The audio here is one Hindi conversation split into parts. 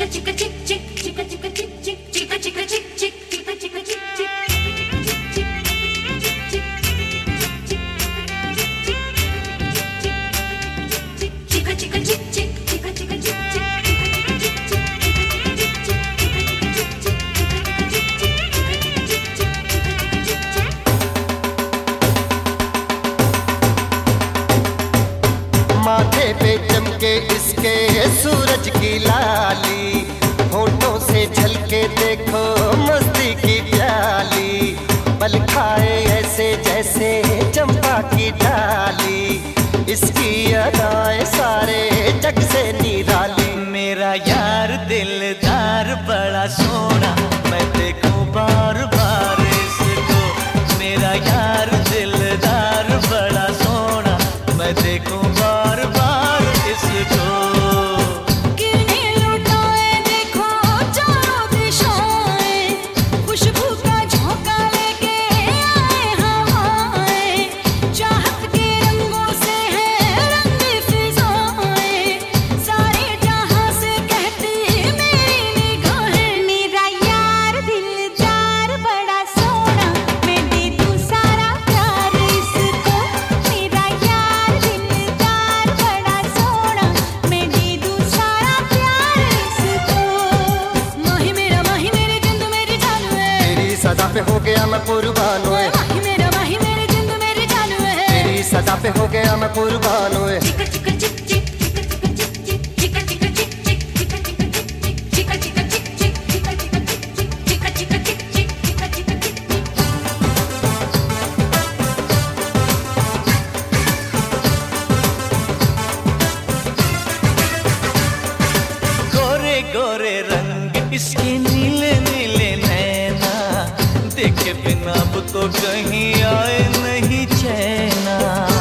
माथे पे चमके इसके सूरज की लाली, होठों से झलके देखो मस्ती की प्याली, पल खाए ऐसे जैसे चंपा की डाली, इसकी अदाएं सारे जग से निराली। मेरा यार दिलदार बड़ा सोना, मैं देखूं बार बार इसको। मेरा यार दिलदार बड़ा सोना, मैं देखूं बार बार इसको। सदा पे हो गया मैं कुर्बान हुए, माही मेरे जिंद मेरी जान हुए, तेरी सदा पे हो गया मैं कुर्बान हुए। गोरे गोरे रंग इसके नीले नीले नैना, देखे बिना अब तो कहीं आए नहीं चैना।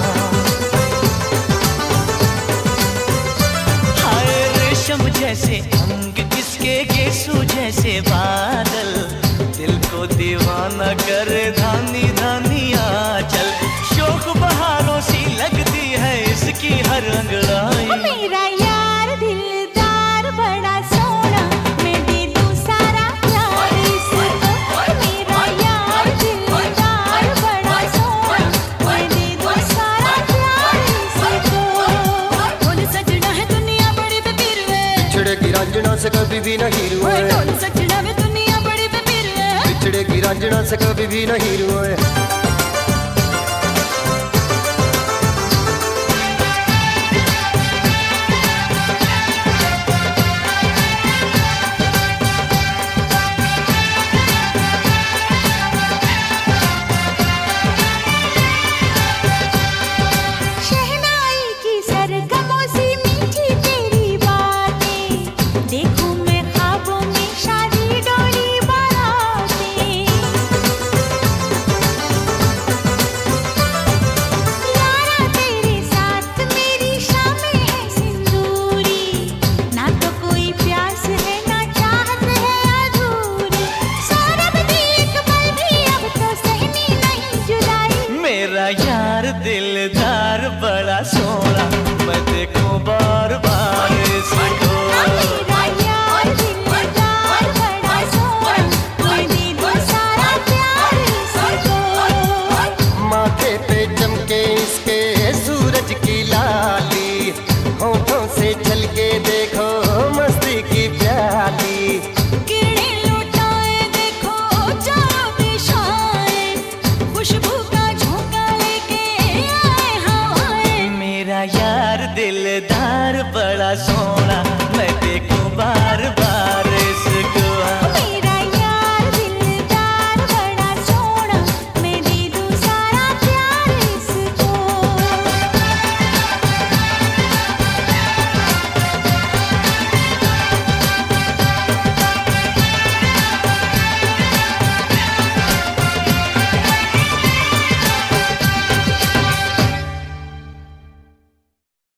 हाय रेशम जैसे अंग इसके, गेसू जैसे बादल, दिल को दीवाना करे धानी धानी आंचल। शोक बहारों सी लगती है इसकी हर अंगड़ाई। मेरा यार दिलदार बड़ा सोना, मैं दे दूं सारा प्यार इसको। मेरा यार दिलदार बड़ा सोना, मैं दे दूं सारा प्यार इसको। ढोल सजना है दुनिया बड़ी बेपीर है, बिछड़ेगी रांझना से कभी भी नहीं रुए। ढोल सजना है दुनिया बड़ी बेपीर है, बिछड़ेगी रांझना से कभी भी नहीं रुए। मेरा यार दिलदार बड़ा सोना, मैं देखूं बार बार इसको। मेरा यार दिलदार बड़ा सोना, मैं दे दूं सारा प्यार इसको। माथे पे चमके इसके सूरज की लाली, होठों से झलके देखो मस्ती की प्याली, किरणें लुटाए देखो चारों दिशाएं, खुशबू का झोंका लेके आए हवाएं। मेरा यार दिलदार बड़ा सोना।